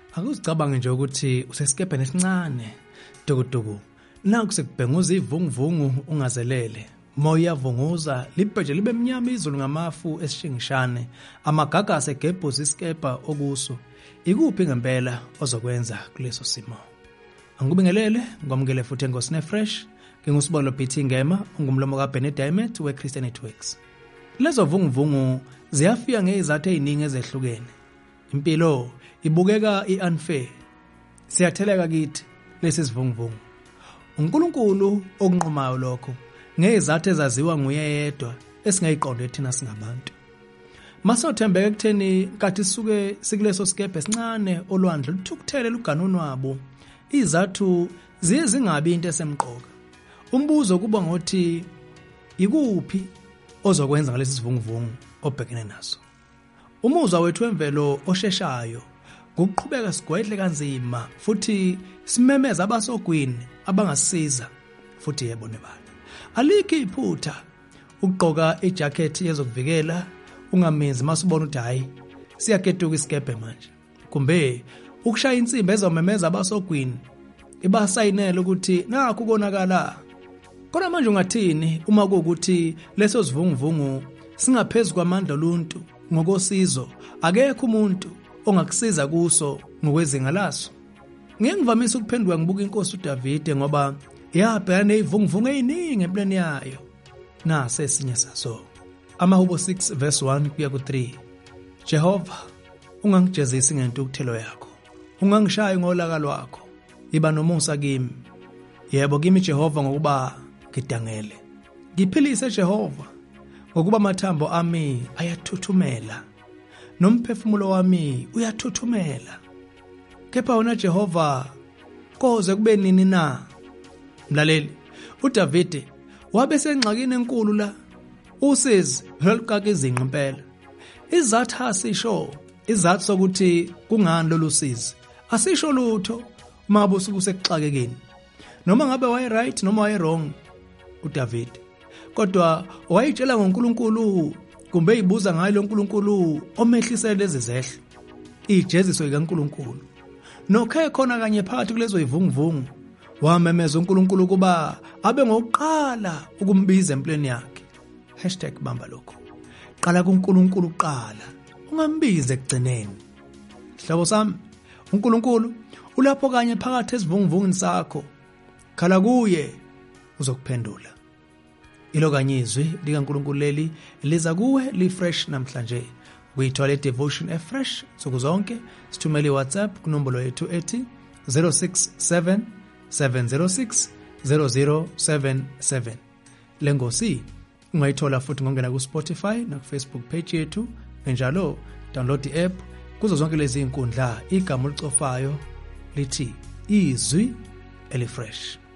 Akuzicabange nje ukuthi usesikebheni esincane dukuduku. Naku sekubhenguza ivunguvungu ungazelele. Moya vunguza libheje libe mnyama izulu ngamafu esishingishane. Amagagasi egebhuza isikebha okuso. Ikuphi ngempela ozokwenza kuleso simo? Angikubingelele ngomngele futhi engosine fresh. Ngingusibolo BT Ngema ungumlomo kaBenny Diamond weChristian Networks. Lezo vunguvungu ziyafika ngezizathu eziningi ezehlukene. Impilo ibukeka iunfair. Siyatheleka kithi lesi sivunguvungu. uNkulunkulu okunqumayo lokho ngezizathu ezaziwa nguye yedwa esingayiqonde thina singabantu. Masothembeke ekutheni kathi sisuke sikuleso sikebhe esincane olwandle luthukuthele luganunwabo. Izathu ziye zingabi into esemqoka. Umbuzo kuba ngothi ikuphi ozokwenza ngalesi sivunguvungu obhekene naso. Umuzwa wethu wemvelo osheshayo ngokuqhubeka sigwedle kanzima futhi simemeza abasogwini abangasisiza futhi yebone bani. Alikho iphutha ukugqoka ijacket yezokuvikela ungamenzi masubona ukuthi hayi siyaketuka isikebhe manje. Kumbe ukushaya insimbi ezomemeza abasogwini ibasayinela ukuthi nakho konakala. Kodwa manje ungathini uma kuukuthi leso sivunguvungu singaphezulu kwamandla oluntu ngokosizo akekho umuntu ongakusiza kuso ngokwezinga laso? Ngeke ngivamise ukuphenduka ngibuka inkosi uDavide ngoba yabhekana nezivunguvungu eziningi empilweni yayo. Nase esinye saso. Amahubo 6 verse 1 kuya ku3. Jehova, ungangijezisi ngentukuthelo yakho. Ungangishayi ngolaka lwakho. Iba nomusa kimi. Yebo kimi Jehova ngokuba ngidangele. Ngiphilise Jehova ngokuba amathambo ami ayathuthumela. Nomphefumulo wami uyathuthumela. Kepha wena Jehova koze kube nini na? Mlaleli, uDavide wabe sengxakini enkulu la. Usizi lolukaka izinqa impela. Izathu asisho, izathu sokuthi kungani lolu sizi. Asisho lutho uma ubusuku sekuxakekeni. Noma ngabe waye right noma waye wrong uDavide. Kodwa wayitshela ngoNkulunkulu kumbe ibuza ngayo loNkulunkulu omehlisele lezi zehlo. Ijeziso likaNkulunkulu. Nokhe khona kanye phakathi kulezo ivunguvungu wamemeza uNkulunkulu kuba abe ngokuqala ukumbiza empilweni yakhe. #bamba lokho. Qala kuNkulunkulu uqala. Ungambize ekugcineni. Sihlobo sami, uNkulunkulu ulapho kanye phakathi esivunguvungini sakho. Khala kuye uzokuphendula. Ilo kanye izwi likaNkulunkulu leli liza kuwe li-fresh namhlanje. Uyithola devotion fresh nsuku zonke. Sithumele WhatsApp kunombolo yethu ethi 067 706 0077. Lengosi ungayithola futhi ngongena ku Spotify na Facebook page yethu. Njalo download i-app kuzo zonke lezi inkundla. Igama olicofayo lithi izwi elifresh.